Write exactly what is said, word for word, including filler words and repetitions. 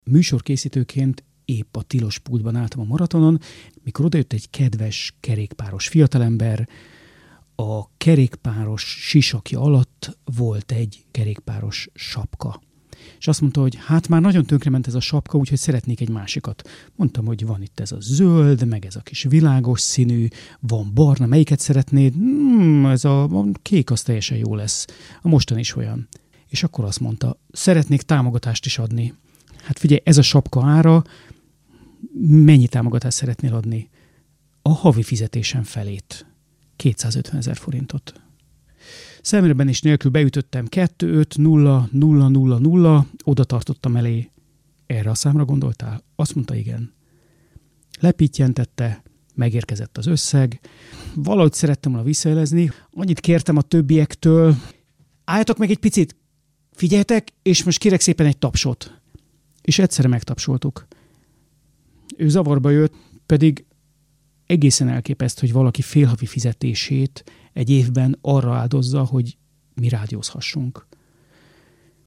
Műsorkészítőként épp a tilos pultban álltam a maratonon, mikor odajött egy kedves kerékpáros fiatalember. A kerékpáros sisakja alatt volt egy kerékpáros sapka. És azt mondta, hogy hát már nagyon tönkrement ez a sapka, úgyhogy szeretnék egy másikat. Mondtam, hogy van itt ez a zöld, meg ez a kis világos színű, van barna, melyiket szeretnéd? Hmm, ez a kék, az teljesen jó lesz. A mostan is olyan. És akkor azt mondta, szeretnék támogatást is adni. Hát figyelj, ez a sapka ára, mennyi támogatást szeretnél adni? A havi fizetésem felét. kétszázötvenezer forintot. Szemreben is nélkül beütöttem kettő öt nulla nulla nulla nulla, oda tartottam elé. Erre a számra gondoltál? Azt mondta, igen. Lepittyentette, megérkezett az összeg. Valahogy szerettem volna visszajelezni. Annyit kértem a többiektől. Álljatok meg egy picit, figyeljetek, és most kérek szépen egy tapsot. És egyszerre megtapsoltuk. Ő zavarba jött, pedig egészen elképesztő, hogy valaki félhavi fizetését egy évben arra áldozza, hogy mi rádiózhassunk.